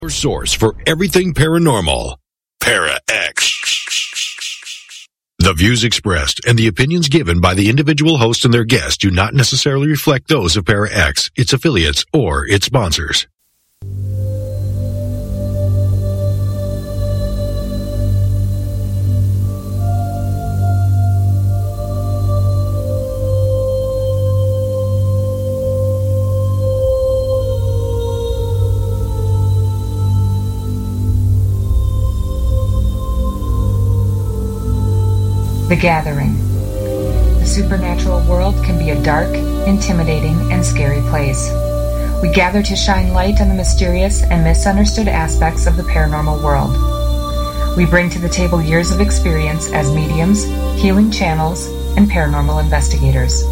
Your source for everything paranormal. ParaX. The views expressed and the opinions given by the individual host and their guests do not necessarily reflect those of ParaX, its affiliates, or its sponsors. The Gathering. The supernatural world can be a dark, intimidating, and scary place. We gather to shine light on the mysterious and misunderstood aspects of the paranormal world. We bring to the table years of experience as mediums, healing channels, and paranormal investigators.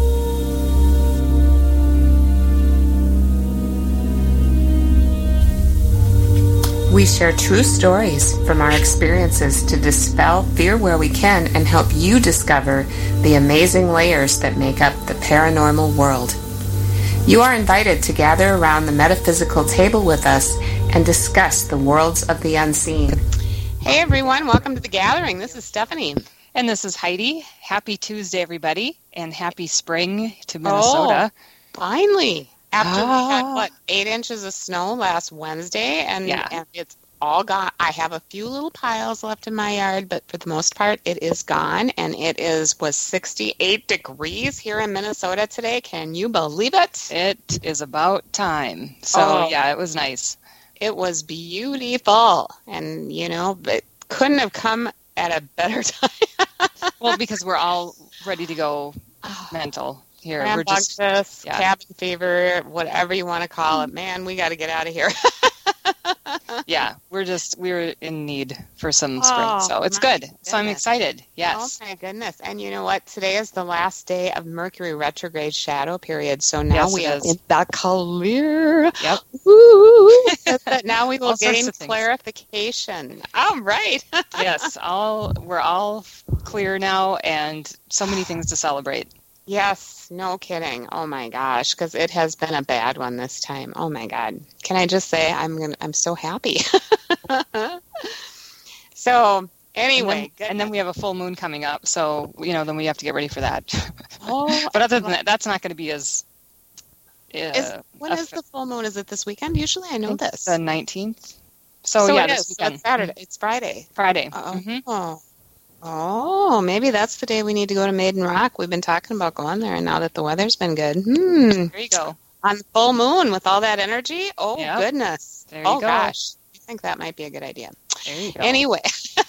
We share true stories from our experiences to dispel fear where we can and help you discover the amazing layers that make up the paranormal world. You are invited to gather around the metaphysical table with us and discuss the worlds of the unseen. Hey everyone, welcome to The Gathering. This is Stephanie. And this is Heidi. Happy Tuesday, everybody, and happy spring to Minnesota. Oh, finally. After we had, 8 inches of snow last Wednesday, and it's all gone. I have a few little piles left in my yard, but for the most part, it is gone, and was 68 degrees here in Minnesota today. Can you believe it? It is about time. So, it was nice. It was beautiful, and, it couldn't have come at a better time. Well, because we're all ready to go mental. Here, we're just cabin fever, whatever you want to call it. Man, we got to get out of here. we're in need for some spring, so it's good. Goodness. So I'm excited. Yes. Oh my goodness! And you know what? Today is the last day of Mercury retrograde shadow period. So now we are in the clear. Yep. Woo! Now we will gain clarification. All right. Yes. We're all clear now, and so many things to celebrate. Yes, no kidding. Oh my gosh, because it has been a bad one this time. Oh my God. Can I just say I'm so happy. So anyway, and then we have a full moon coming up, so then we have to get ready for that. But other than that, that's not going to be as. When is the full moon? Is it this weekend? Usually I know this. The 19th. So it this is. weekend. It's Saturday. It's Friday. Friday. Mm-hmm. Oh, maybe that's the day we need to go to Maiden Rock. We've been talking about going there, and now that the weather's been good. There you go. On full moon with all that energy? Oh, goodness. There you go. Gosh. I think that might be a good idea. There you go. Anyway.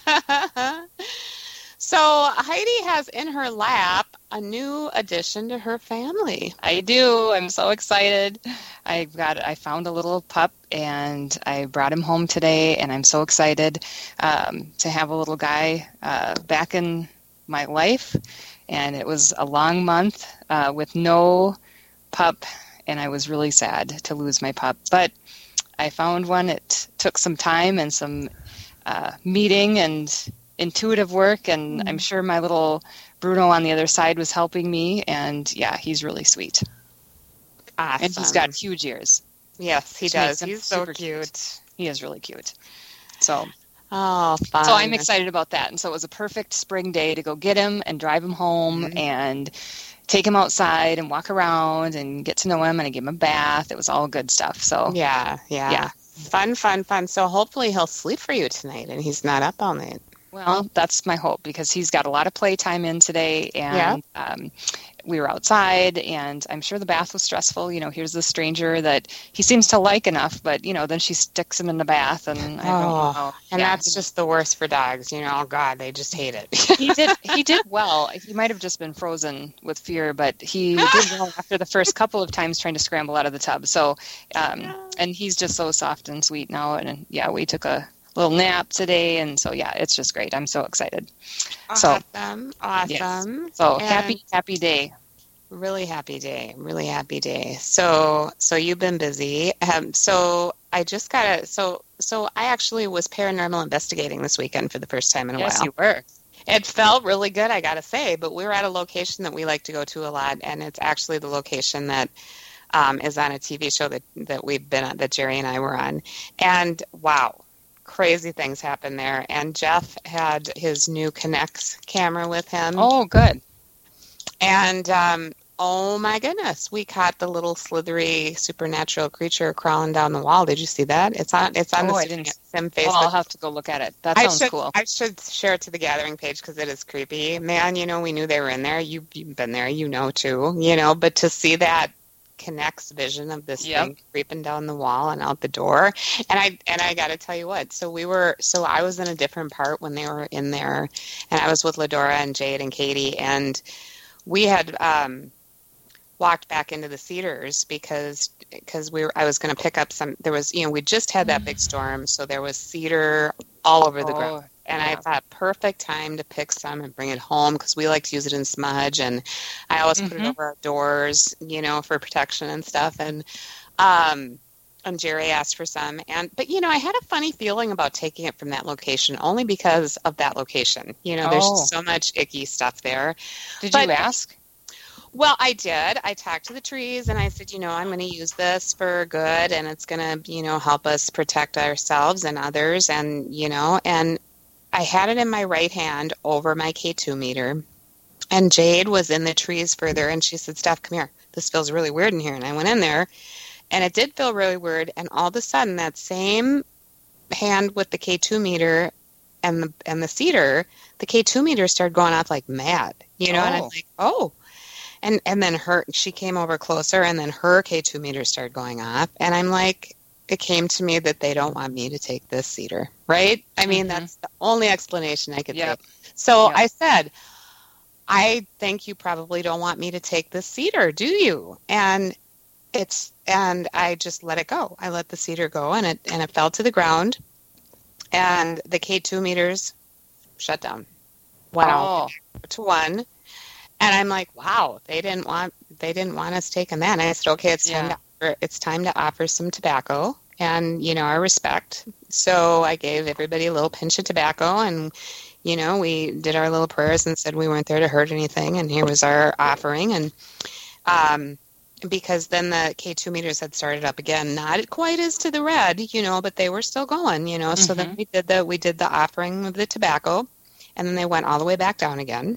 So Heidi has in her lap a new addition to her family. I do. I'm so excited. I found a little pup, and I brought him home today, and I'm so excited to have a little guy back in my life. And it was a long month with no pup, and I was really sad to lose my pup. But I found one. It took some time and some meeting and intuitive work, and I'm sure my little Bruno on the other side was helping me, and he's really sweet. Awesome. And he's got huge ears. Yes, he does. He's so cute. He is really cute. So, fun. So I'm excited about that. And so it was a perfect spring day to go get him and drive him home and take him outside and walk around and get to know him, and I gave him a bath. It was all good stuff. So yeah. Fun. So hopefully he'll sleep for you tonight, and he's not up all night. Well, that's my hope, because he's got a lot of playtime in today, and we were outside, and I'm sure the bath was stressful. Here's this stranger that he seems to like enough, but, then she sticks him in the bath, and I don't know. And that's just the worst for dogs. Oh, God, they just hate it. He did well. He might have just been frozen with fear, but he did well after the first couple of times trying to scramble out of the tub. So, and he's just so soft and sweet now, and, we took a little nap today, and so it's just great. I'm so excited. Awesome. Yes. So happy day. Really happy day. So you've been busy. So I just got so I actually was paranormal investigating this weekend for the first time in a while. Yes, you were. It felt really good, I got to say, but we were at a location that we like to go to a lot, and it's actually the location that is on a TV show that we've been on, that Jerry and I were on. And wow, crazy things happen there. And Jeff had his new Connex camera with him. Oh, good. And oh my goodness, we caught the little slithery supernatural creature crawling down the wall. Did you see that? It's on the Sim Facebook. Well, I'll have to go look at it. That sounds cool. I should share it to the Gathering page because it is creepy. Man, we knew they were in there. You've been there, too, but to see that Connex vision of this thing creeping down the wall and out the door. And I got to tell you what, so I was in a different part when they were in there, and I was with Ladora and Jade and Katie, and we had walked back into the cedars because I was going to pick up some. There was, we just had that big storm, so there was cedar all over the ground. And I thought, perfect time to pick some and bring it home because we like to use it in smudge. And I always put it over our doors, for protection and stuff. And Jerry asked for some. But I had a funny feeling about taking it from that location only because of that location. There's just so much icky stuff there. Did you ask? Well, I did. I talked to the trees and I said, I'm going to use this for good and it's going to, help us protect ourselves and others. And, and I had it in my right hand over my K2 meter, and Jade was in the trees further, and she said, Steph, come here. This feels really weird in here. And I went in there, and it did feel really weird, and all of a sudden, that same hand with the K2 meter and the cedar, the K2 meter started going off like mad, and I'm like, oh. And then she came over closer, and then her K2 meter started going off, and I'm like, it came to me that they don't want me to take this cedar, right? I mean, that's the only explanation I could think. So I said, I think you probably don't want me to take this cedar, do you? And I just let it go. I let the cedar go, and it fell to the ground, and the K2 meters shut down. Went out to 1. And I'm like, wow, they didn't want us taking that. And I said, okay, it's time to offer some tobacco and, our respect. So I gave everybody a little pinch of tobacco, and, we did our little prayers and said we weren't there to hurt anything, and here was our offering. And because then the K2 meters had started up again, not quite as to the red, but they were still going, So then we did the offering of the tobacco, and then they went all the way back down again.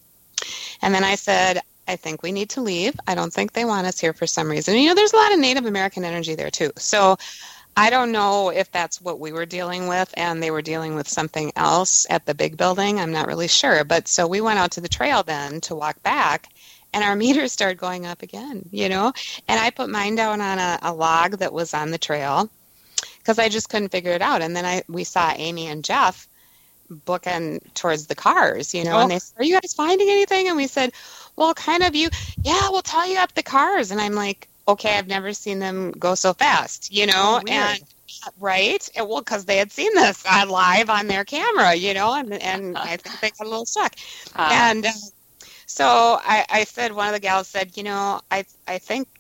And then I said, I think we need to leave. I don't think they want us here for some reason. There's a lot of Native American energy there, too. So I don't know if that's what we were dealing with and they were dealing with something else at the big building. I'm not really sure. But so we went out to the trail then to walk back, and our meters started going up again, And I put mine down on a log that was on the trail because I just couldn't figure it out. And then we saw Amy and Jeff booking towards the cars, and they said, are you guys finding anything? And we said, well, kind of we'll tell you up the cars. And I'm like, okay, I've never seen them go so fast, and right. Well, because they had seen this live on their camera, and I think they got a little stuck. And so I said, one of the gals said, I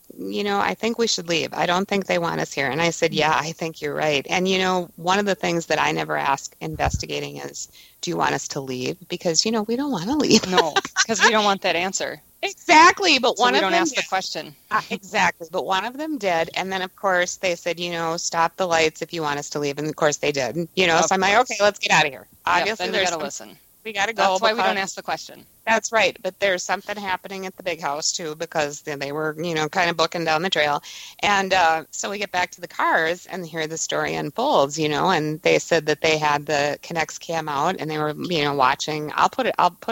think we should leave. I don't think they want us here. And I said, yeah, I think you're right. And, one of the things that I never ask investigating is, do you want us to leave? Because, we don't want to leave. No, because we don't want that answer. Exactly. But so one we of don't them ask the question. Exactly. But one of them did. And then, of course, they said, stop the lights if you want us to leave. And, of course, they did. So I'm like, okay, let's get out of here. Obviously, then we got to listen. We got to go. That's why we don't ask the question. That's right. But there's something happening at the big house, too, because they were, kind of booking down the trail. And so we get back to the cars, and here the story unfolds, and they said that they had the Connex cam out, and they were, watching. I'll put it on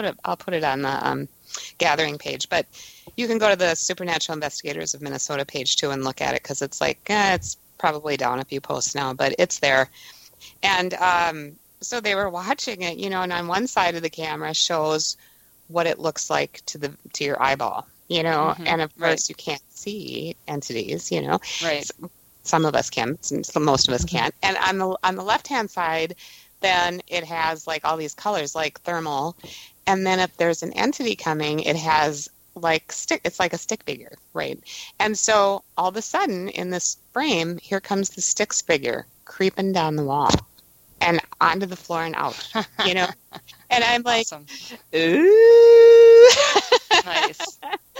the Gathering page. But you can go to the Supernatural Investigators of Minnesota page, too, and look at it, because it's like, it's probably down a few posts now, but it's there. And so they were watching it, and on one side of the camera shows what it looks like to your eyeball, and of course you can't see entities, Right. Some of us can, most of us can't. And on the left-hand side, then it has like all these colors, like thermal, and then if there's an entity coming, it has it's like a stick figure, right? And so all of a sudden in this frame, here comes the sticks figure creeping down the wall and onto the floor and out, And I'm like, awesome. ooh. Nice.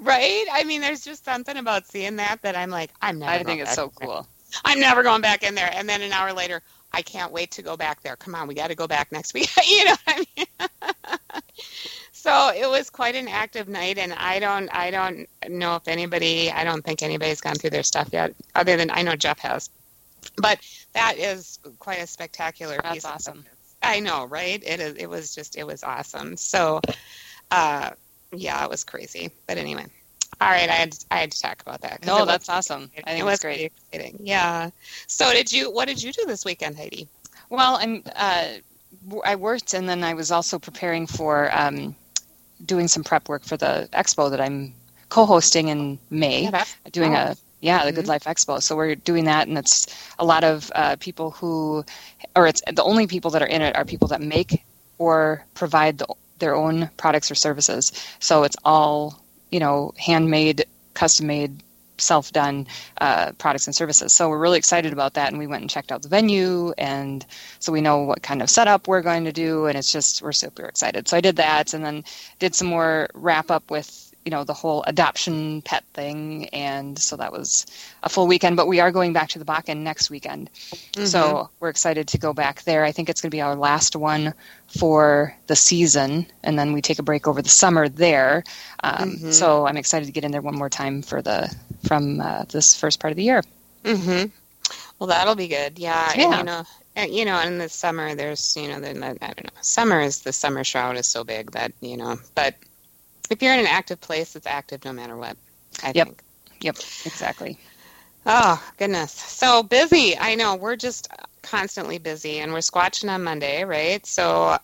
Right? I mean, there's just something about seeing that I'm like, I'm never. I think it's so cool. I'm never going back in there. And then an hour later, I can't wait to go back there. Come on, we got to go back next week. You know what I mean? So it was quite an active night, and I don't know if I don't think anybody's gone through their stuff yet, other than I know Jeff has. But that is quite a spectacular piece. That's awesome. I know, right? It was awesome. So, yeah, it was crazy. But anyway, all right, I had to talk about that. No, that's awesome. I think it was great. Exciting. Yeah. So what did you do this weekend, Heidi? Well, I worked, and then I was also preparing for doing some prep work for the expo that I'm co-hosting in May. The Good Life Expo. So we're doing that, and it's a lot of people it's the only people that are in it are people that make or provide their own products or services. So it's all, handmade, custom-made, self-done products and services. So we're really excited about that, and we went and checked out the venue, and so we know what kind of setup we're going to do, and we're super excited. So I did that, and then did some more wrap-up with the whole adoption pet thing, and so that was a full weekend. But we are going back to the Bakken next weekend, so we're excited to go back there. I think it's going to be our last one for the season, and then we take a break over the summer there. So I'm excited to get in there one more time from this first part of the year. Mm-hmm. Well, that'll be good. Yeah. And, in the summer, there's I don't know. The summer shroud is so big that but. If you're in an active place, it's active no matter what, I think. Yep, exactly. Oh, goodness. So busy. I know. We're just constantly busy, and we're squatching on Monday, right? So,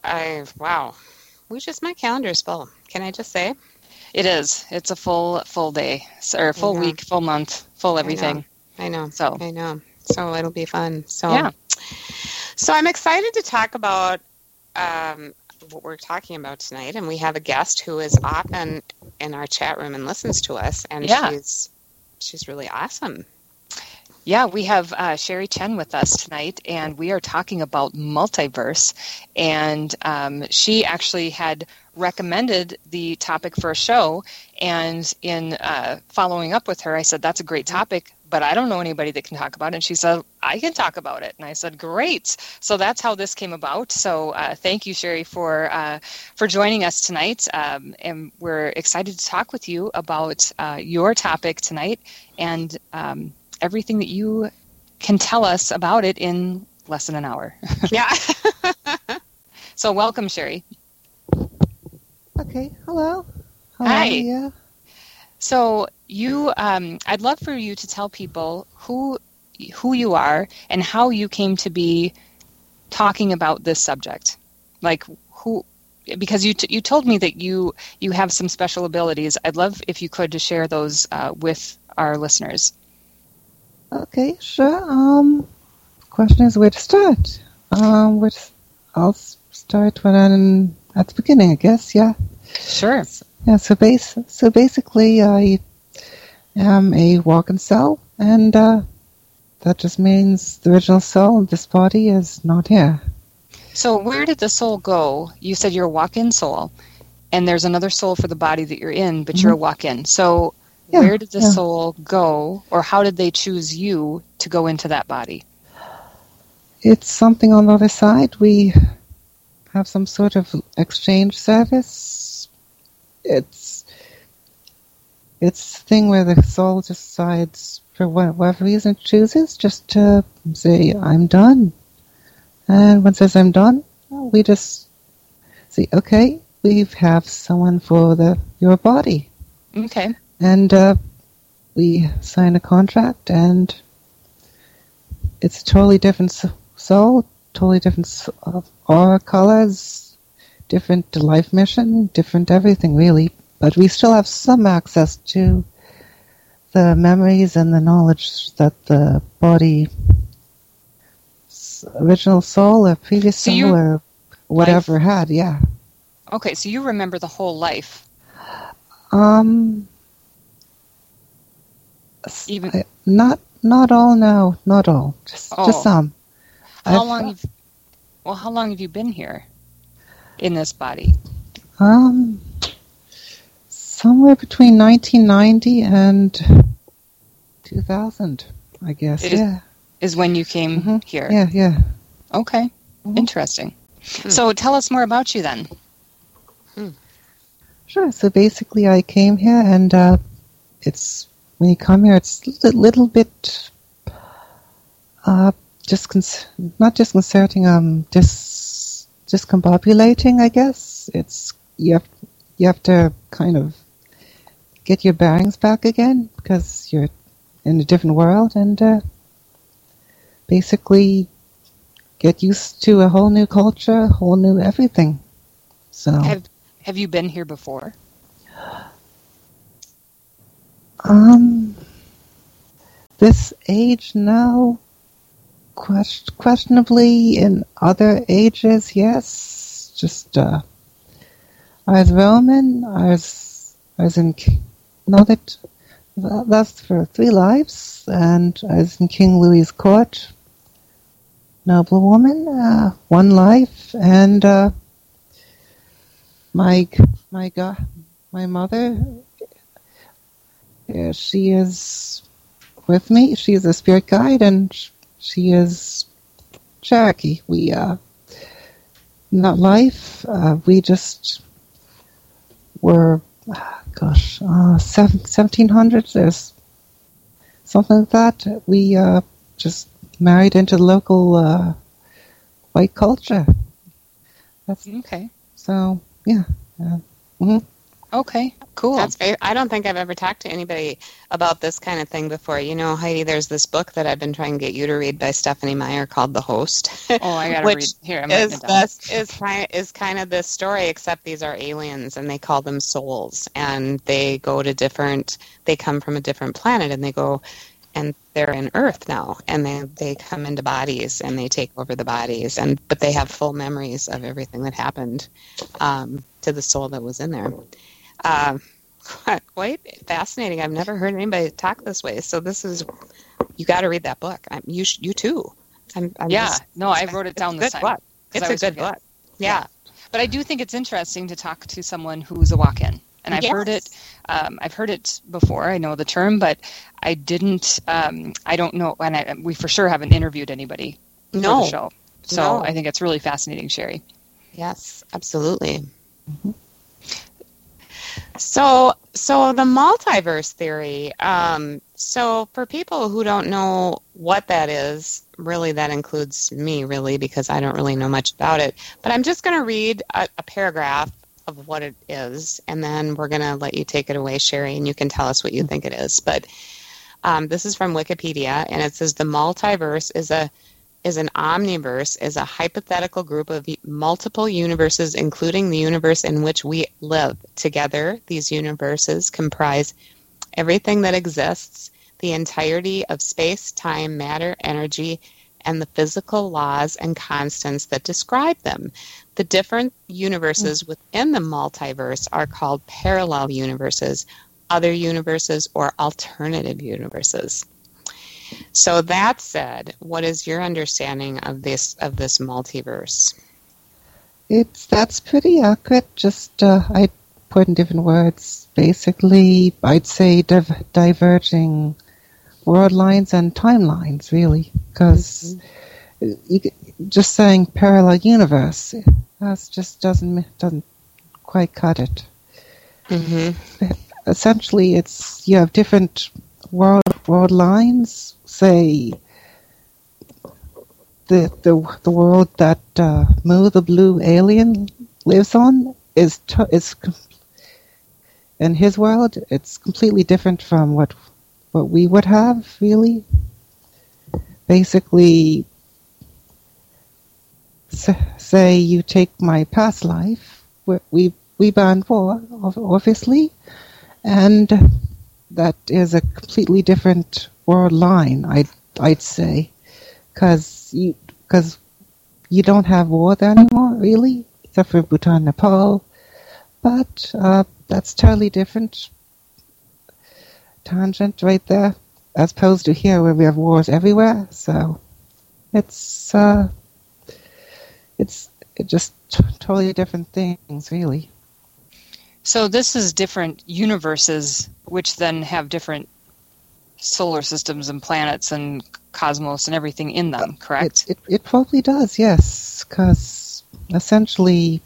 my calendar's full. Can I just say? It is. It's a full day, or full week, full month, full everything. I know. So it'll be fun. So, yeah. So I'm excited to talk about what we're talking about tonight, and we have a guest who is often in our chat room and listens to us, and she's really awesome. Yeah, we have Sherry Chen with us tonight, and we are talking about multiverse, and she actually had recommended the topic for a show, and in following up with her, I said, that's a great topic, but I don't know anybody that can talk about it. And she said, I can talk about it. And I said, great. So that's how this came about. So thank you, Sherry, for joining us tonight. And we're excited to talk with you about your topic tonight and everything that you can tell us about it in less than an hour. Yeah. So welcome, Sherry. Okay. Hello. Hi. Yeah. So you, I'd love for you to tell people who you are and how you came to be talking about this subject. Like because you told me that you have some special abilities. I'd love if you could to share those with our listeners. Okay, sure. Question is where to start. I'll start at the beginning, I guess. Yeah. Sure. Yeah, so basically I am a walking soul, and that just means the original soul of this body is not here. So where did the soul go? You said you're a walk-in soul, and there's another soul for the body that you're in, but you're a walk-in. So where did the soul go, or how did they choose you to go into that body? It's something on the other side. We have some sort of exchange service. It's the thing where the soul decides, for whatever reason it chooses, just to say, I'm done. And when it says I'm done, we just say, okay, we have someone for your body. Okay. And we sign a contract, and it's a totally different soul, totally different aura colors, different life mission, different everything, really. But we still have some access to the memories and the knowledge that the body's original soul or previous soul or whatever had, yeah. Okay, so you remember the whole life. Not all, no. Not all. Just some. How long have you been here in this body? somewhere between 1990 and 2000, I guess. Is when you came here. Yeah. Okay. Interesting. So tell us more about you then. Sure. So basically, I came here, and it's when you come here, it's a little bit not disconcerting, discombobulating, I guess. It's you have to kind of get your bearings back again because you're in a different world, and basically get used to a whole new culture, a whole new everything. So have you been here before? This age now, questionably. In other ages, yes. Just I was Roman. I was in that's for 3 lives, and I was in King Louis's court. Noblewoman, 1 life, and my mother, she is with me. She is a spirit guide, and she is Cherokee. We not life. We just were, 1700s. There's something like that. We just married into the local white culture. That's okay. So yeah. Okay, cool. That's very, I don't think I've ever talked to anybody about this kind of thing before. You know, Heidi, there's this book that I've been trying to get you to read by Stephanie Meyer called The Host. Oh, I gotta read. Here, I'm writing it down. Is kind of this story, except these are aliens, and they call them souls, and they go to they come from a different planet, and they go, and they're in Earth now, and they come into bodies, and they take over the bodies, but they have full memories of everything that happened to the soul that was in there. Quite fascinating. I've never heard anybody talk this way. So you got to read that book. You too. I wrote it down this time. It's a good book. Yeah. But I do think it's interesting to talk to someone who's a walk-in. And I've heard it. I've heard it before. I know the term, but I didn't. I don't know. And we for sure haven't interviewed anybody for the show. So I think it's really fascinating, Sherry. Yes, absolutely. Mm-hmm. So the multiverse theory. So for people who don't know what that is, really that includes me, really, because I don't really know much about it. But I'm just going to read a paragraph of what it is, and then we're going to let you take it away, Sherry, and you can tell us what you think it is. But this is from Wikipedia, and it says the multiverse is an omniverse, is a hypothetical group of multiple universes, including the universe in which we live. Together, these universes comprise everything that exists, the entirety of space, time, matter, energy, and the physical laws and constants that describe them. The different universes within the multiverse are called parallel universes, other universes, or alternative universes. So that said, what is your understanding of this multiverse? That's pretty accurate. Just I put in different words. Basically, I'd say diverging world lines and timelines, really, because just saying parallel universe just doesn't quite cut it. Mm-hmm. Essentially, you have different world lines. Say the world that Moo the blue alien lives on is in his world. It's completely different from what we would have, really. Basically, say you take my past life, we banned war, obviously, and that is a completely different world line, I'd say, because you don't have war there anymore, really, except for Bhutan, Nepal, but that's totally different. Tangent right there, as opposed to here where we have wars everywhere. So it's just totally different things, really. So this is different universes, which then have different solar systems and planets and cosmos and everything in them, correct? It probably does, yes, because essentially,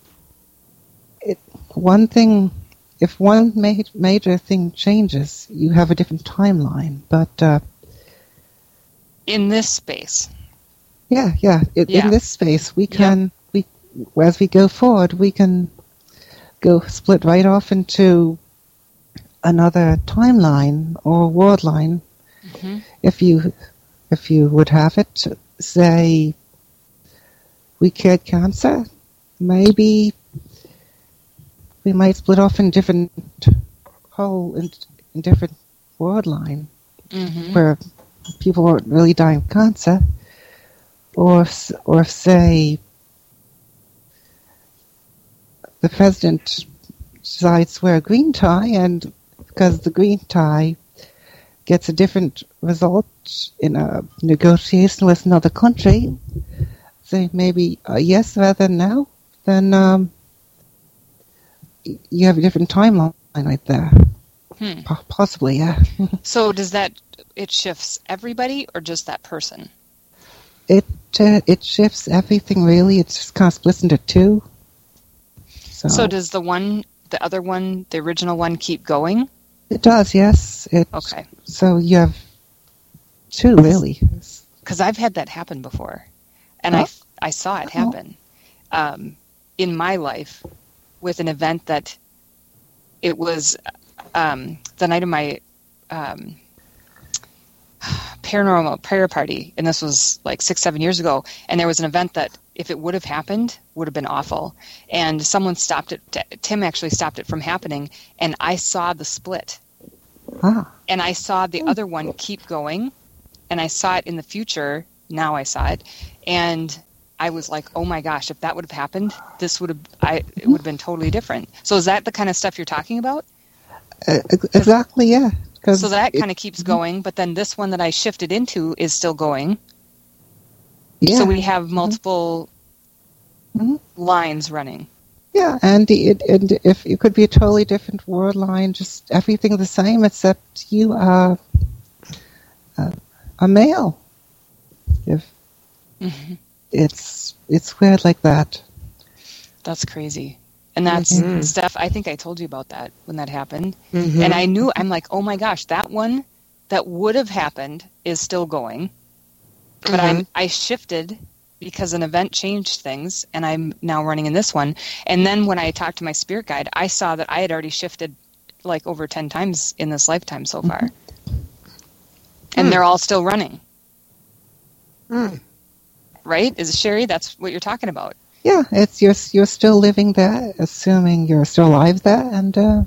if one major thing changes, you have a different timeline. But in this space, in this space, we can as we go forward, we can go split right off into another timeline or world line. Mm-hmm. If you would have it, say we cured cancer, maybe we might split off in different in different world line, mm-hmm. where people weren't really dying of cancer, or say the president decides to wear a green tie, and because the green tie gets a different result in a negotiation with another country, say maybe yes rather than no, then you have a different timeline right there. Possibly, yeah. So does that, it shifts everybody or just that person? It shifts everything, really. It's just kind of split into two. So does the other one, the original one, keep going? It does, yes. Okay. So you have two, really. Because I've had that happen before, and I saw it happen in my life with an event that it was the night of my paranormal prayer party, and this was like 6-7 years ago, and there was an event that if it would have happened would have been awful, and someone stopped it. Tim actually stopped it from happening, and I saw the split, and I saw the other one keep going, and I saw it in the future. Now I saw it, and I was like, oh my gosh, if that would have happened, it would have been totally different. So is that the kind of stuff you're talking about? Exactly, yeah. So that kind of keeps going, but then this one that I shifted into is still going. Yeah. So we have multiple lines running. Yeah, and if it could be a totally different world line, just everything the same, except you are a male. It's weird like that. That's crazy. And that's Steph, I think I told you about that when that happened. Mm-hmm. And I'm like, oh my gosh, that one that would have happened is still going. But I shifted because an event changed things, and I'm now running in this one. And then when I talked to my spirit guide, I saw that I had already shifted like over 10 times in this lifetime so far. And they're all still running. Right? Sherry, that's what you're talking about. Yeah, it's you're still living there, assuming you're still alive there, and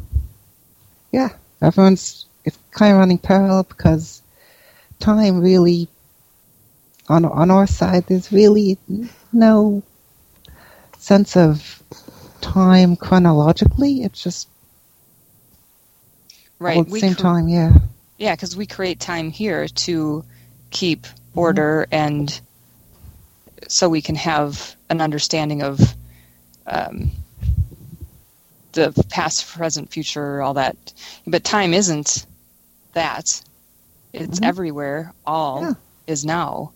it's kind of running parallel because time really, on our side, there's really no sense of time chronologically. It's just right all at the same time, yeah. Yeah, because we create time here to keep order and so we can have an understanding of the past, present, future, all that. But time isn't that. It's everywhere. All is now.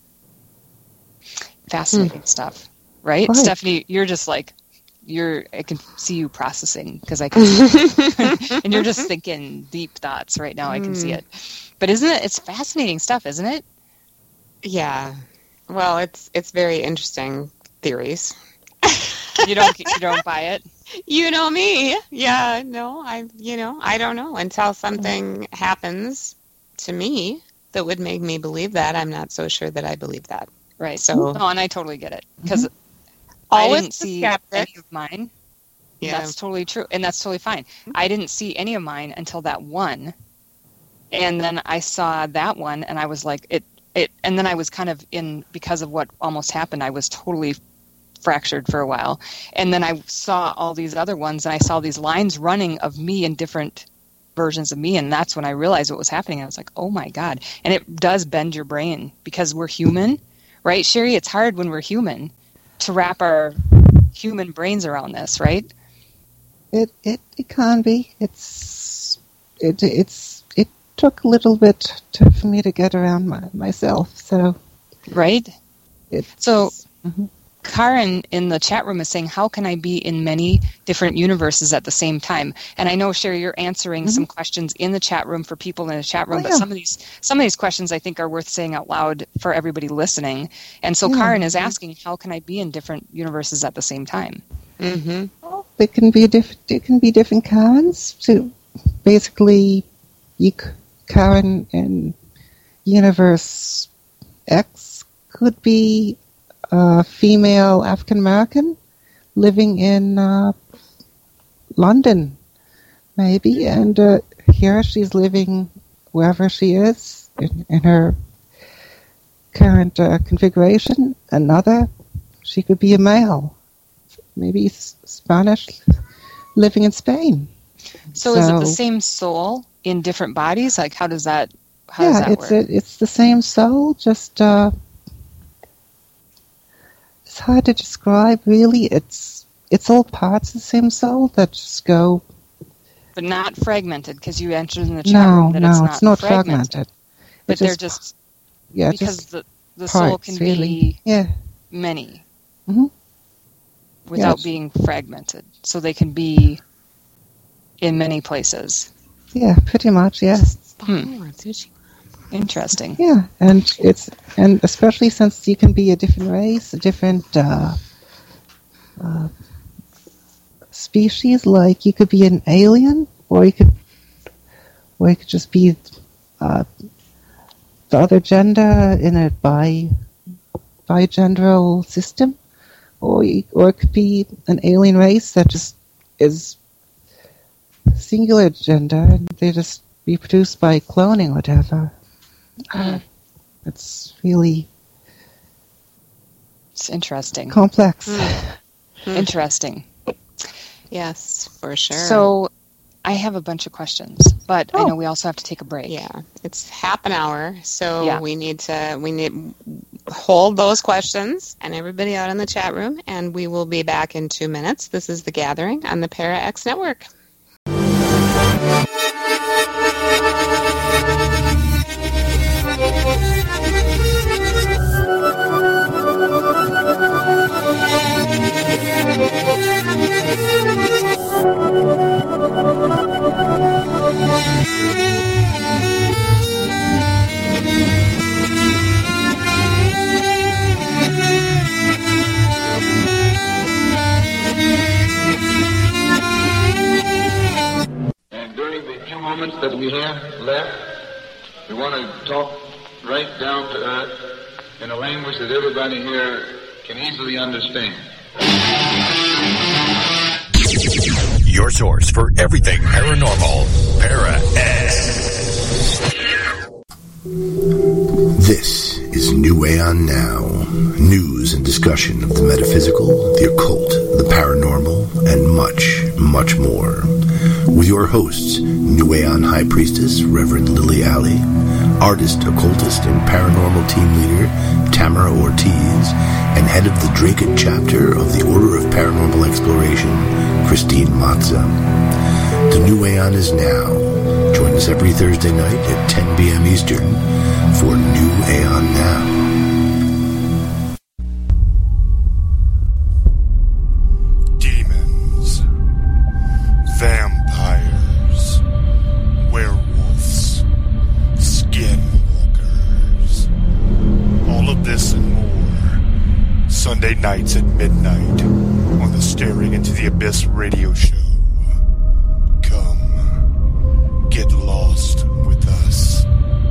Fascinating stuff, right? Stephanie, you're just like, I can see you processing because I can, and you're just thinking deep thoughts right now. I can see it. But it's fascinating stuff, isn't it? Yeah. Well, it's very interesting theories. You don't buy it? You know me. Yeah, no, I don't know until something happens to me that would make me believe that. I'm not so sure that I believe that. Right. So, and I totally get it because I didn't see any of mine. Yeah. That's totally true, and that's totally fine. I didn't see any of mine until that one, and then I saw that one, and I was like, and then I was kind of because of what almost happened, I was totally fractured for a while. And then I saw all these other ones, and I saw these lines running of me in different versions of me, and that's when I realized what was happening. I was like, oh my God. And it does bend your brain because we're human, right, Sherry? It's hard when we're human to wrap our human brains around this, right? It can be. It took a little bit for me to get around myself. So right. So mm-hmm. Karen in the chat room is saying, how can I be in many different universes at the same time? And I know, Sherry, you're answering some questions in the chat room for people in the chat room, but some of these questions I think are worth saying out loud for everybody listening. And so Karen is asking, how can I be in different universes at the same time? Mm-hmm. Well, it can be different Karens. So basically, Karen in universe X could be a female African American living in London, maybe, and here she's living wherever she is in her current configuration. She could be a male, maybe Spanish, living in Spain. So is it the same soul in different bodies? Like, how does that work? It's the same soul, just it's hard to describe, really. It's all parts of the same soul that just go... But not fragmented, because you answered in the chat room that it's not fragmented. But they're just... Yeah, because just the parts, soul can really. be many without being fragmented. So they can be in many places. Yeah, pretty much, yes. Interesting. Yeah, and especially since you can be a different race, a different species. Like you could be an alien, or you could just be the other gender in a bigenderal system, or it could be an alien race that just is singular gender, and they just reproduce by cloning, whatever. It's interesting. Complex. Interesting. Yes, for sure. So I have a bunch of questions, but I know we also have to take a break. Yeah, it's half an hour, so we need hold those questions and everybody out in the chat room, and we will be back in 2 minutes. This is The Gathering on the Para X Network. And during the few moments that we have left, we want to talk right down to earth in a language that everybody here can easily understand. Your source for everything paranormal, Para X. This is New Aeon Now. News and discussion of the metaphysical, the occult, the paranormal, and much, much more. With your hosts, New Aeon High Priestess, Reverend Lily Alley, artist, occultist, and paranormal team leader, Tamara Ortiz, and head of the Dracut chapter of the Order of Paranormal Exploration, Christine Matza. The New Aeon is now. Join us every Thursday night at 10 p.m. Eastern for New Aeon Now. Demons, vampires, werewolves, skinwalkers, all of this and more, Sunday nights at midnight on the Staring Into the Abyss radio show. Come, get lost with us.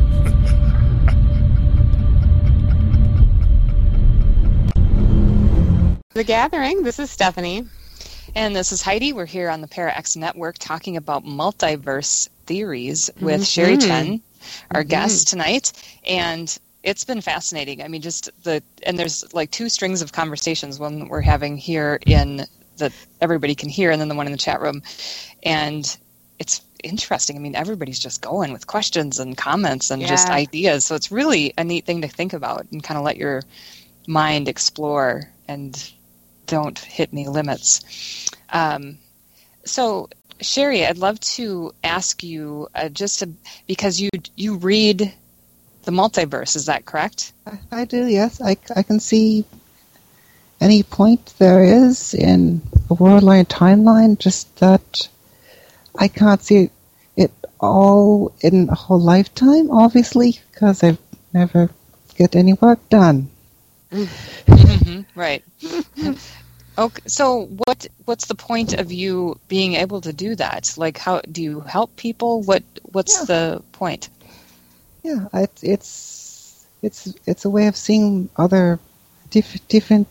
The Gathering, this is Stephanie. And this is Heidi. We're here on the Para X Network talking about multiverse theories with Sherry Chen, our guest tonight. And it's been fascinating. I mean, and there's like two strings of conversations, one that we're having here that everybody can hear, and then the one in the chat room. And it's interesting. I mean, everybody's just going with questions and comments and just ideas. So it's really a neat thing to think about and kind of let your mind explore and don't hit any limits. So, Sherry, I'd love to ask you because you read the multiverse, is that correct? I do, yes. I can see any point there is in a worldline timeline, just that I can't see it all in a whole lifetime, obviously, because I've never get any work done. Mm-hmm, right. Okay, so what's the point of you being able to do that? Like, how do you help people? What's the point? Yeah, it's a way of seeing other different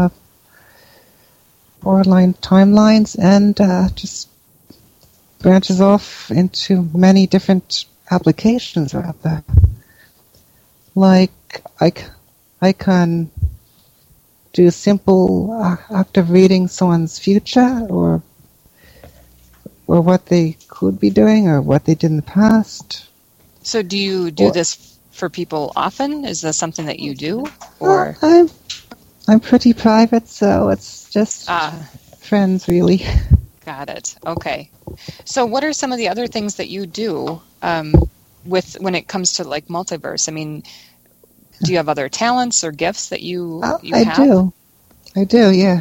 borderline timelines, and just branches off into many different applications out there. Like I can do simple act of reading someone's future, or what they could be doing, or what they did in the past. So do you do this for people often? Is this something that you do? Or I'm pretty private, so it's just friends, really. Got it. Okay. So what are some of the other things that you do when it comes to like multiverse? I mean, do you have other talents or gifts that you have? I do, yeah.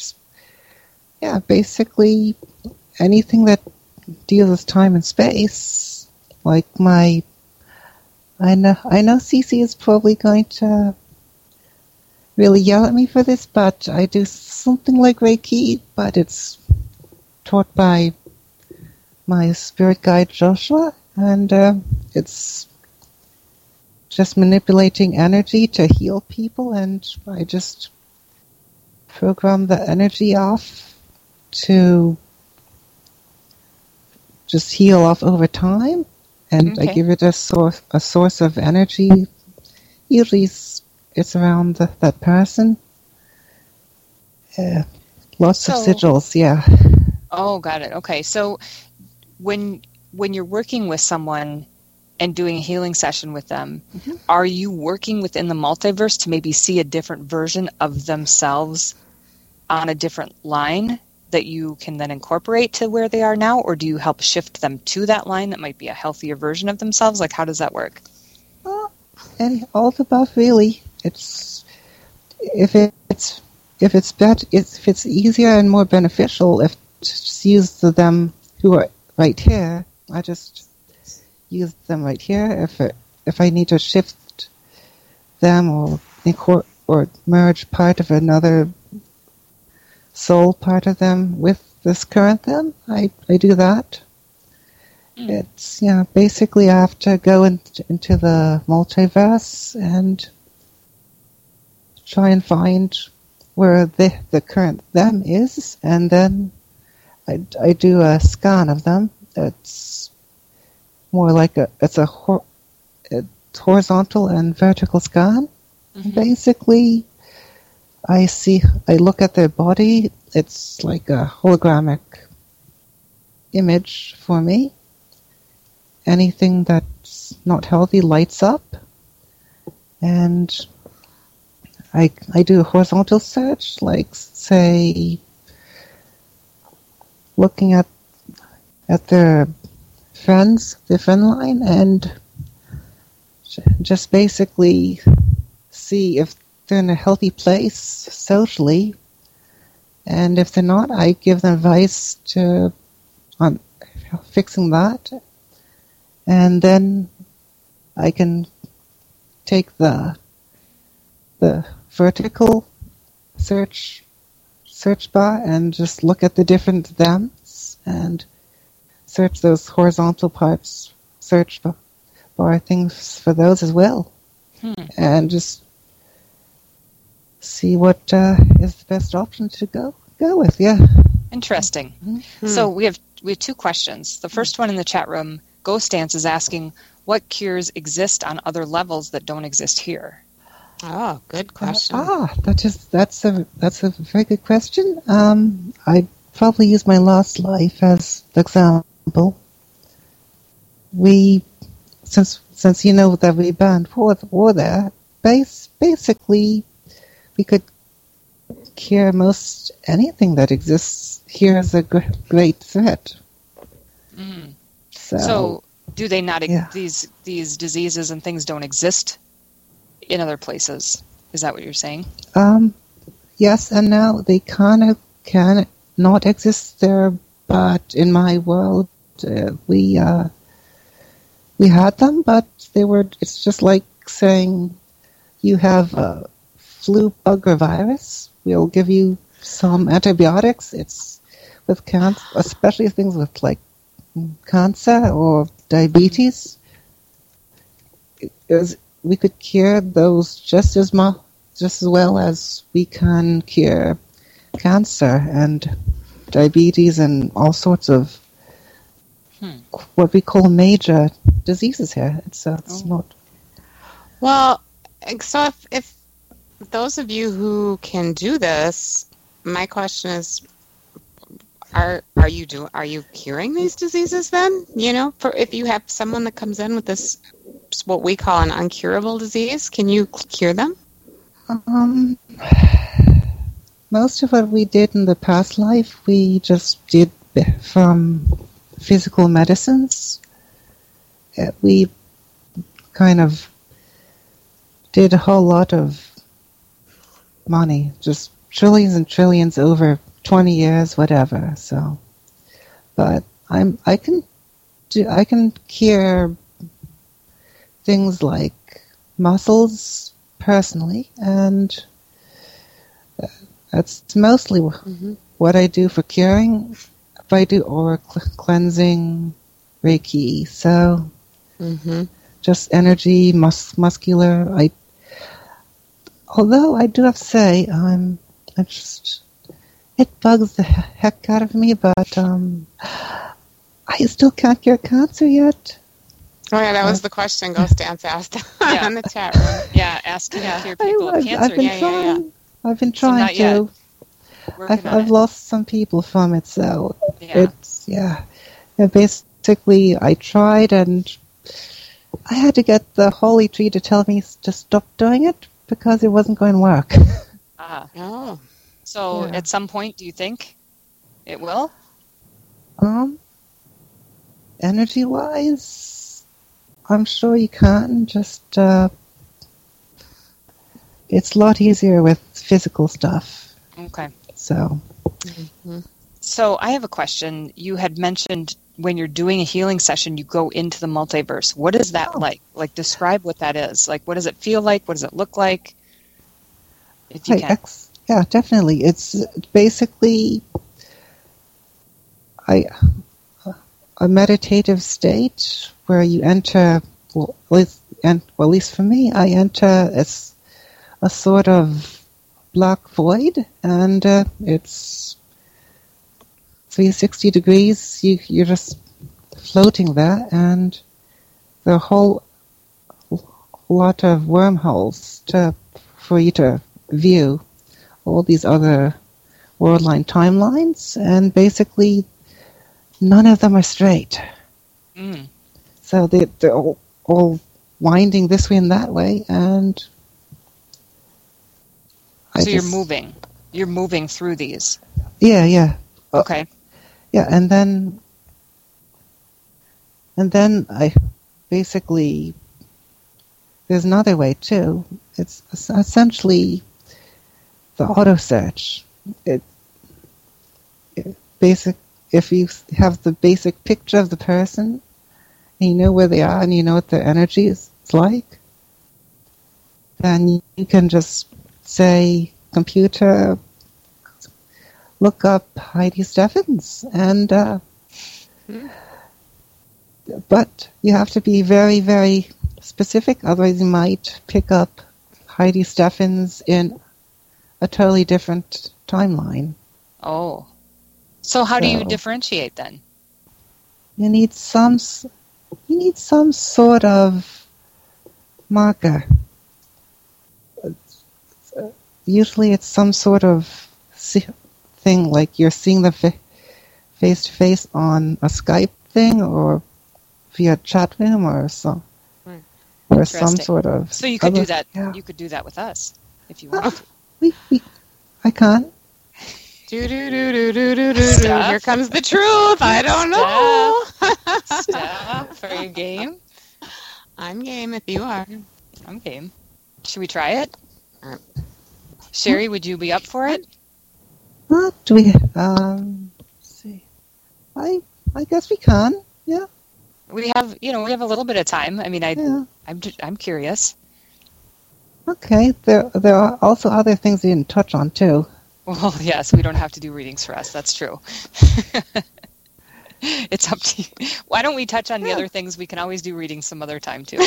Basically anything that deals with time and space. Like I know Cece is probably going to really yell at me for this, but I do something like Reiki, but it's taught by my spirit guide Joshua, and it's just manipulating energy to heal people, and I just program the energy off to just heal off over time, and I give it a source of energy. Usually it's around that person. Lots of sigils, yeah. Oh, got it. Okay, so when you're working with someone and doing a healing session with them, are you working within the multiverse to maybe see a different version of themselves on a different line that you can then incorporate to where they are now, or do you help shift them to that line that might be a healthier version of themselves? Like, how does that work? And all the above, really. It's if it's easier and more beneficial if to just use them who are right here. I just use them right here. If I need to shift them or merge part of another soul part of them with this current them, I do that. It's basically I have to go into the multiverse and try and find where the current them is, and then I do a scan of them. It's more like it's horizontal and vertical scan. Basically, I look at their body. It's like a hologramic image for me. Anything that's not healthy lights up, and I do a horizontal search, like say looking at their friends, their friend line, and just basically see if they're in a healthy place socially, and if they're not, I give them advice on fixing that, and then I can take the vertical search bar and just look at the different thems and search those horizontal parts, search bar things for those as well, and just see what is the best option to go with. Yeah. Interesting. So we have two questions. The first one in the chat room, Ghost Dance, is asking, what cures exist on other levels that don't exist here? Oh, good question. That's a very good question. I probably use my last life as the example. Since you know that we banned war there, basically we could cure most anything that exists here as a great threat. Mm. So do they not? Yeah. These diseases and things don't exist in other places. Is that what you're saying? Yes, and now they kind of can not exist there, but in my world, we had them, but they were. It's just like saying you have a flu, bug, or virus. We'll give you some antibiotics. It's with cancer, especially things with like cancer or diabetes. We could cure those just as well as we can cure cancer and diabetes and all sorts of what we call major diseases here. It's not. Well, so if those of you who can do this, my question is, are you curing these diseases then? You know, if you have someone that comes in with this, what we call an uncurable disease, can you cure them? Most of what we did in the past life, we just did from physical medicines. We kind of did a whole lot of money, just trillions and trillions over 20 years, whatever. So, but I can cure things like muscles personally, and that's mostly what I do for curing. If I do aura cleansing, Reiki, so just energy, muscular. Although I do have to say, it bugs the heck out of me, but I still can't cure cancer yet. Oh yeah, that was the question Ghost asked on the chat room. Yeah, asking to cure people with cancer. I've been trying to. I've lost some people from it, so it's basically, I tried, and I had to get the holy tree to tell me to stop doing it because it wasn't going to work. So at some point, do you think it will? Energy-wise, I'm sure you can. Just it's a lot easier with physical stuff. Okay. So. So I have a question. You had mentioned when you're doing a healing session, you go into the multiverse. What is that like? Like, describe what that is. Like, what does it feel like? What does it look like? If you can. Yeah, definitely. It's basically a meditative state where you enter. Well, at least for me, I enter a sort of black void, and it's 360 degrees. You're just floating there, and there are a whole lot of wormholes for you to view all these other world-line timelines, and basically none of them are straight. So they're all winding this way and that way, and you're moving. You're moving through these. Yeah. Okay. Yeah, and then I basically, there's another way too. It's essentially the auto search. If you have the basic picture of the person, and you know where they are, and you know what their energy is like, then you can just say, computer, look up Heidi Steffens, and but you have to be very, very specific, otherwise you might pick up Heidi Steffens in a totally different timeline. Oh. So how do you differentiate then? You need some sort of marker. Usually it's some sort of thing, like you're seeing the face-to-face on a Skype thing or via chat room or some sort of. So you could do that. Yeah. You could do that with us if you want. I can't. Here comes the truth. I don't know. Steph, are you game? I'm game if you are. I'm game. Should we try it? Sherry, would you be up for it? Do we? See. I guess we can. Yeah. We have a little bit of time. I mean, I'm curious. Okay. There are also other things we didn't touch on too. Well, yes, we don't have to do readings for us. That's true. It's up to you. Why don't we touch on the other things? We can always do readings some other time too.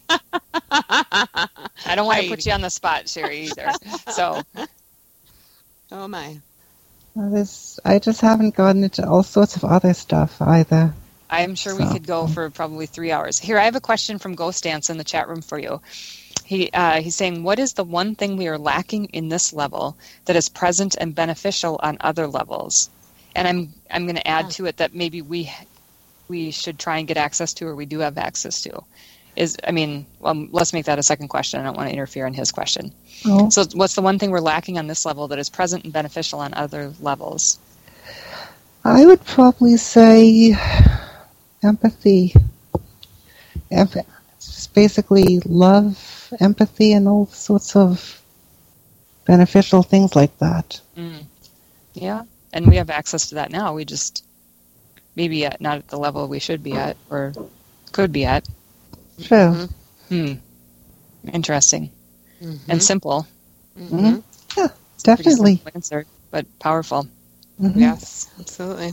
I don't want to put you on the spot, Sherry, either. So. Oh my. I just haven't gotten into all sorts of other stuff either. I'm sure we could go for probably 3 hours. Here, I have a question from Ghost Dance in the chat room for you. He's saying, what is the one thing we are lacking in this level that is present and beneficial on other levels? And I'm going to add to it that maybe we should try and get access to, or we do have access to. Let's make that a second question. I don't want to interfere in his question. Oh. So what's the one thing we're lacking on this level that is present and beneficial on other levels? I would probably say empathy. It's just basically love, empathy, and all sorts of beneficial things like that. Mm. Yeah, and we have access to that now. We just maybe not at the level we should be at or could be at. True. Interesting. And simple. Mm-hmm. Yeah, definitely. Answer, but powerful. Mm-hmm. Yes, absolutely.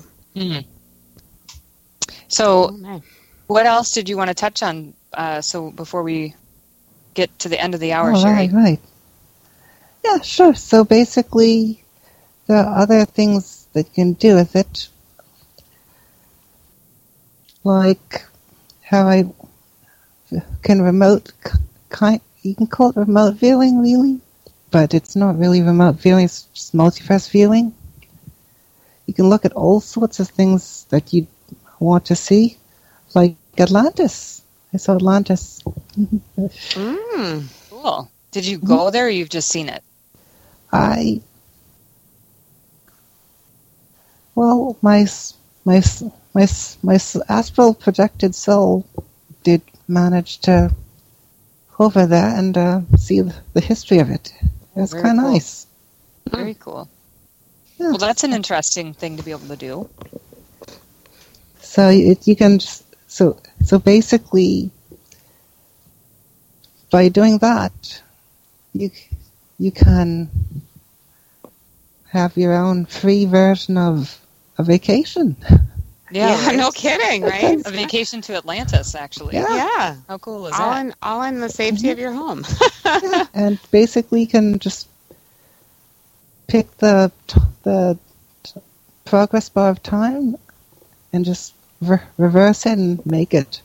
So, what else did you want to touch on? So before we get to the end of the hour, Sherry. Right. Yeah, sure. So basically, there are other things that you can do with it, like how I can you can call it remote viewing, really, but it's not really remote viewing, it's just multiverse viewing. You can look at all sorts of things that you want to see, like Atlantis. I saw Atlantis. Cool. Did you go there, or you've just seen it? My astral projected soul did manage to hover there and see the history of it. It was kind of nice. Very cool. Yeah. Well, that's an interesting thing to be able to do. So you can so basically by doing that, you can have your own free version of a vacation. Yeah, no kidding, right? A vacation to Atlantis, actually. Yeah. How cool is that? All in the safety of your home. Yeah, and basically you can just pick the progress bar of time and just reverse it and make it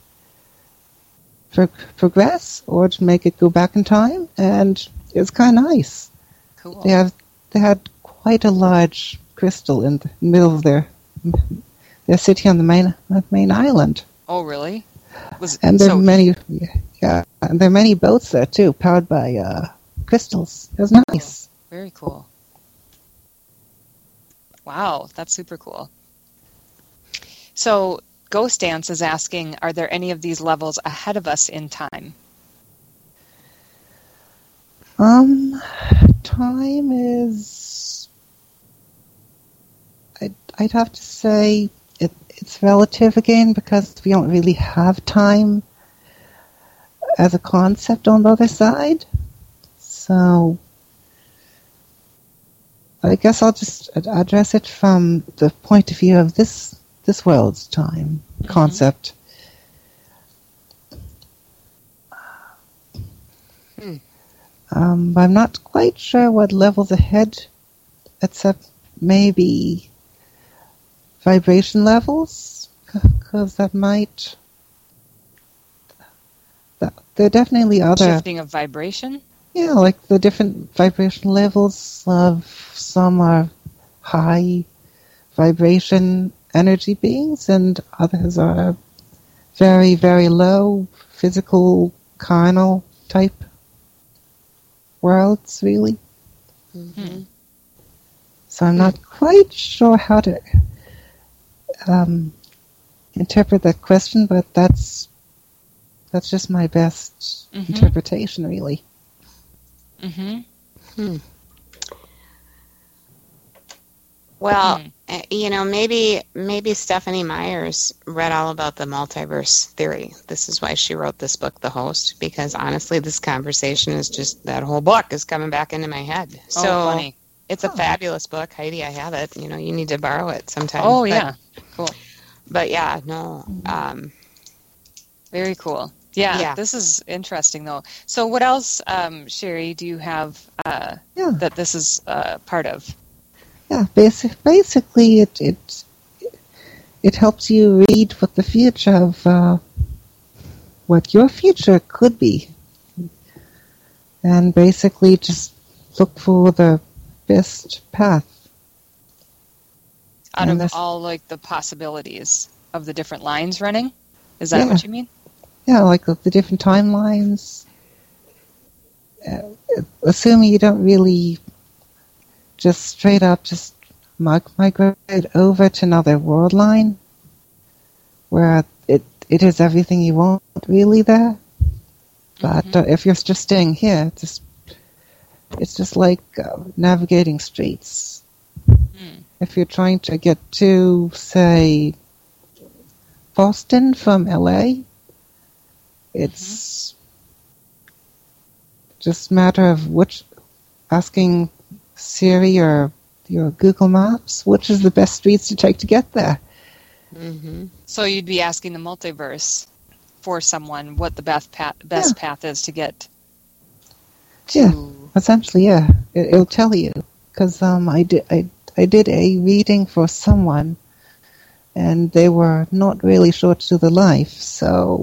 progress, or to make it go back in time, and it's kind of nice. Cool. They had quite a large crystal in the middle of their city on the main island. Oh, really? And there are many boats there too, powered by crystals. It was nice. Oh, very cool. Wow, that's super cool. So, Ghost Dance is asking, are there any of these levels ahead of us in time? Time is... I'd have to say it's relative again, because we don't really have time as a concept on the other side. So I guess I'll just address it from the point of view of this world's time concept. I'm not quite sure what levels ahead, except maybe vibration levels, because that might... There are definitely other... Shifting of vibration? Yeah, like the different vibration levels of some are high vibration energy beings, and others are very, very low physical, carnal type worlds, really. Mm-hmm. So I'm not quite sure how to interpret that question, but that's just my best interpretation, really. Well, maybe Stephanie Myers read all about the multiverse theory. This is why she wrote this book, The Host, because honestly, this conversation is just, that whole book is coming back into my head. So funny. It's a fabulous book. Heidi, I have it. You need to borrow it sometime. Oh, yeah. Cool. But yeah, no. Very cool. Yeah, this is interesting, though. So what else, Sherry, do you have that this is part of? Yeah, basically it helps you read what the future of what your future could be, and basically just look for the best path out of all like the possibilities of the different lines running. Is that what you mean? Yeah, like the different timelines. Assuming you don't really just straight up just migrate over to another world line where it is everything you want really there. But if you're just staying here, it's just like navigating streets. If you're trying to get to, say, Boston from LA, it's just a matter of asking Siri or your Google Maps, which is the best streets to take to get there. So you'd be asking the multiverse for someone what the best path is to get to... Yeah, essentially, yeah. It'll tell you. Because I did a reading for someone, and they were not really sure to the life, so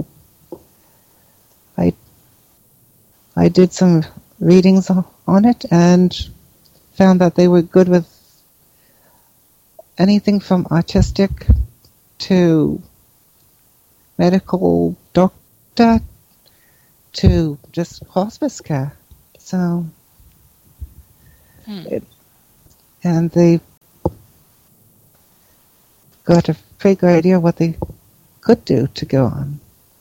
I did some readings on it and found that they were good with anything from artistic to medical doctor to just hospice care. So, and they got a pretty good idea what they could do to go on.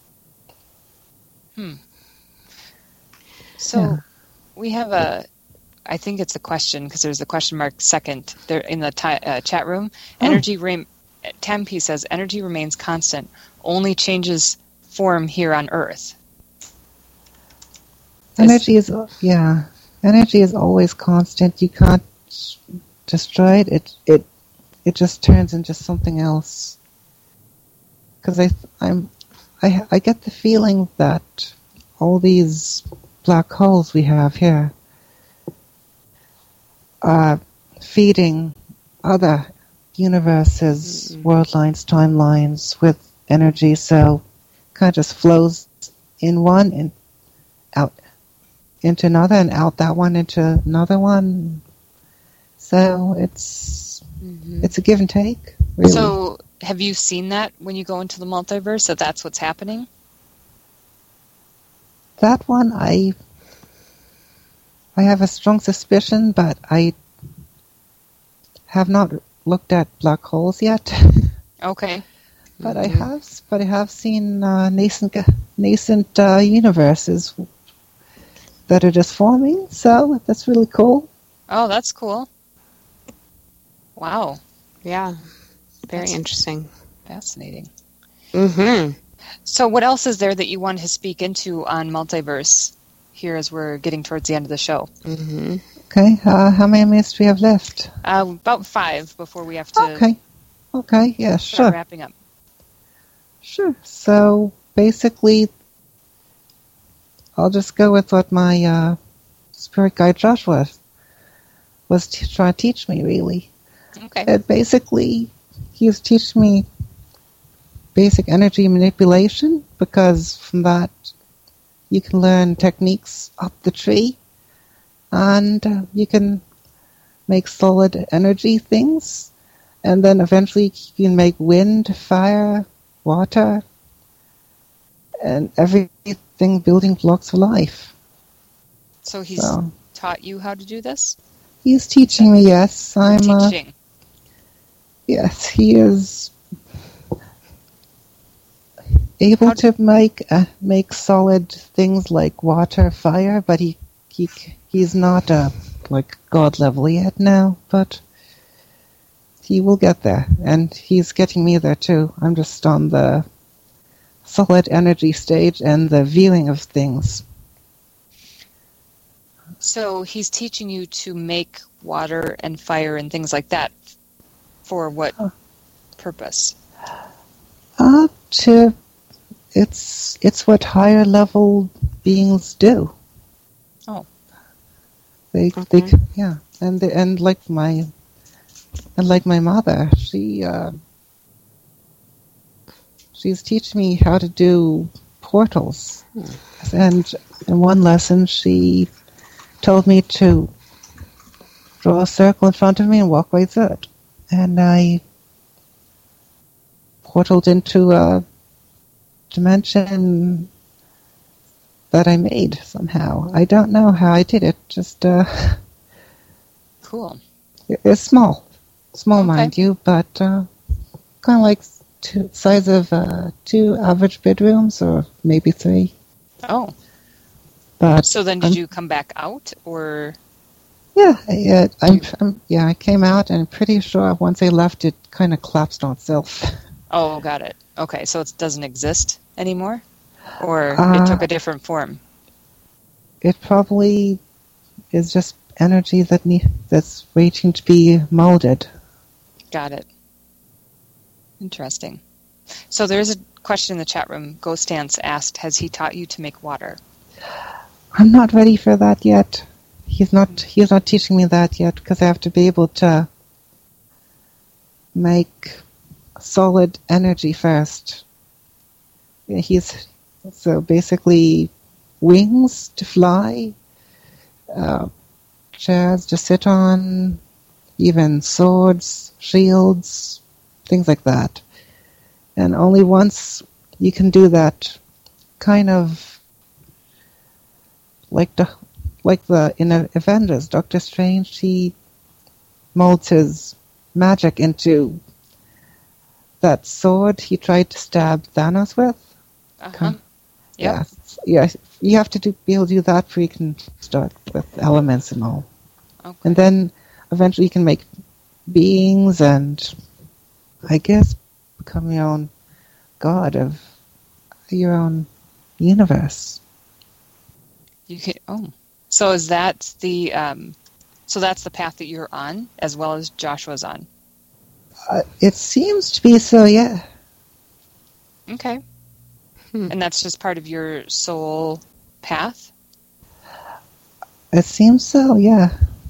So we have I think it's a question because there's a question mark second there in the chat room. Tempe says energy remains constant, only changes form here on Earth. Energy is always constant. You can't destroy it. It just turns into something else. Because I get the feeling that all these black holes we have here are feeding other universes, world lines, timelines with energy, so kind of just flows in one and out into another and out that one into another one. So it's a give and take, really. So have you seen that when you go into the multiverse, that that's what's happening? That one, I have a strong suspicion, but I have not looked at black holes yet. Okay. But I have seen nascent universes that are just forming. So that's really cool. Oh, that's cool. Wow. Yeah. Very interesting. Fascinating. Mm-hmm. So what else is there that you want to speak into on multiverse here as we're getting towards the end of the show? Mm-hmm. Okay. How many minutes do we have left? About 5 before we have to Okay. Yeah, sure. Wrapping up. Sure. So basically, I'll just go with what my spirit guide Joshua was trying to teach me, really. Okay. And basically, he was teaching me basic energy manipulation, because from that you can learn techniques up the tree, and you can make solid energy things, and then eventually you can make wind, fire, water, and everything building blocks for life. So he's taught you how to do this? He's teaching me, yes. I'm teaching. Yes, he is able to make solid things like water, fire, but he's not like God level yet now, but he will get there, and he's getting me there too. I'm just on the solid energy stage and the viewing of things. So he's teaching you to make water and fire and things like that. For what purpose? It's what higher level beings do. Oh, they yeah, and like my mother, she's teaching me how to do portals, and in one lesson she told me to draw a circle in front of me and walk right through it. And I portaled into a dimension that I made somehow. I don't know how I did it, just cool. It's small, mind you, but kind of like size of 2 average bedrooms, or maybe 3. Oh. But so then did you come back out, or? Yeah, I came out, and I'm pretty sure once I left, it kind of collapsed on itself. Oh, got it. Okay, so it doesn't exist anymore? Or it took a different form? It probably is just energy that's waiting to be molded. Got it. Interesting. So there's a question in the chat room. Ghost Dance asked, has he taught you to make water? I'm not ready for that yet. He's not teaching me that yet, because I have to be able to make solid energy first. He's so basically wings to fly, chairs to sit on, even swords, shields, things like that. And only once you can do that, kind of like in Avengers, Doctor Strange, he molds his magic into that sword he tried to stab Thanos with. Yeah. You have to be able to do that before you can start with elements and all. Okay. And then eventually you can make beings and, I guess, become your own god of your own universe. You can. So is that the so that's the path that you're on, as well as Joshua's on? It seems to be so, yeah. Okay. And that's just part of your soul path? It seems so, yeah.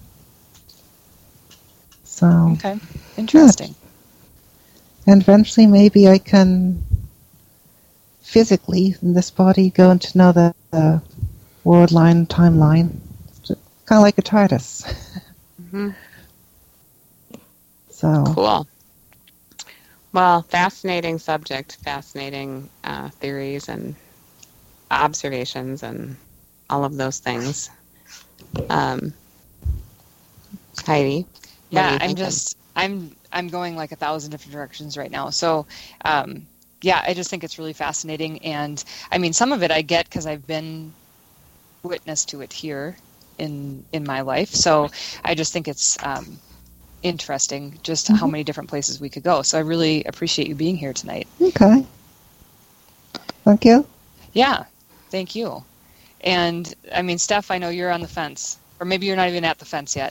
So. Okay. Interesting. Yeah. And eventually maybe I can physically, in this body, go into another world line, timeline. Kind of like a TARDIS. Mm-hmm. So. Cool. Well, fascinating subject, fascinating theories and observations and all of those things. Heidi? Yeah, I'm going like 1,000 different directions right now. So, yeah, I just think it's really fascinating. And, I mean, some of it I get because I've been witness to it here in my life. So I just think it's interesting just how many different places we could go. So I really appreciate you being here tonight. Okay. Thank you. Yeah, thank you. And, I mean, Steph, I know you're on the fence. Or maybe you're not even at the fence yet.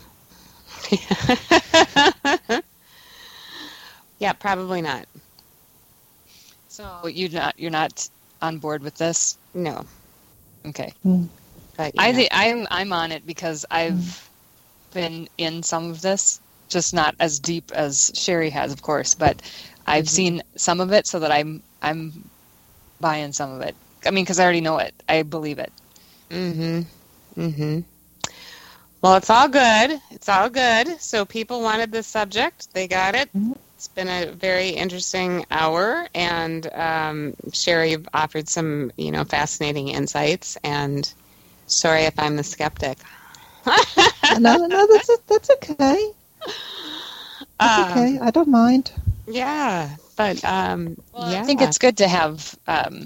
Yeah, probably not. So you're not on board with this? No. Okay. But, I'm on it because I've been in some of this, just not as deep as Sherry has, of course, but I've seen some of it, so that I'm buying some of it. I mean, because I already know it. I believe it. Well, it's all good. It's all good. So people wanted this subject. They got it. It's been a very interesting hour, and Sherry, you've offered some, fascinating insights, and sorry if I'm the skeptic. No, that's okay. That's okay. I don't mind. Yeah, but I think it's good to have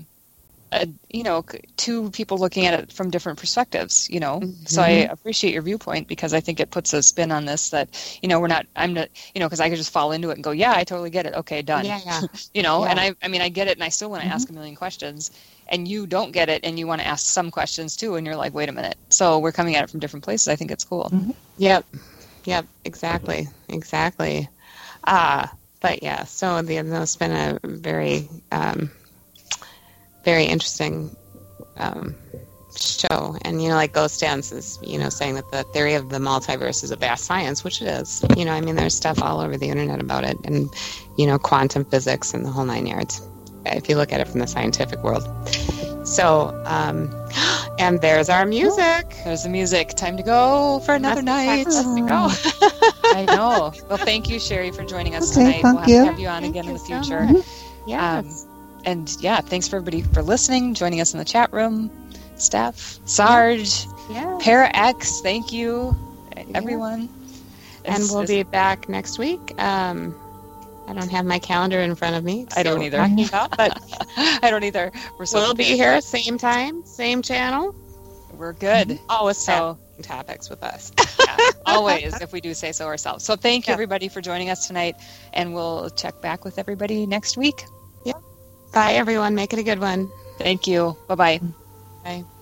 two people looking at it from different perspectives, Mm-hmm. So I appreciate your viewpoint, because I think it puts a spin on this that, I'm not, because I could just fall into it and go, yeah, I totally get it. Okay, done. Yeah. And I get it, and I still want to ask a million questions, and you don't get it, and you want to ask some questions too, and you're like, wait a minute. So we're coming at it from different places. I think it's cool. Mm-hmm. Yep, exactly. But yeah, so it's been a very, very interesting show. And, like Ghost Dance is, saying that the theory of the multiverse is a vast science, which it is. There's stuff all over the internet about it, and, quantum physics and the whole nine yards, if you look at it from the scientific world. So, and there's our music. There's the music. Time to go for another night. Let's go. I know. Well, thank you, Sherry, for joining us Okay, tonight. thank We'll you. have you on again in the future. Yes. And yeah, thanks for everybody for listening, joining us in the chat room. Steph, Sarge, Para X, thank you, everyone. And we'll be back next week. I don't have my calendar in front of me. I don't either. But I don't either. We'll be here, same time, same channel. We're good. Always topics with us. Always, if we do say so ourselves. So thank you, everybody, for joining us tonight, and we'll check back with everybody next week. Yep. Bye, everyone. Make it a good one. Thank you. Bye-bye. Bye.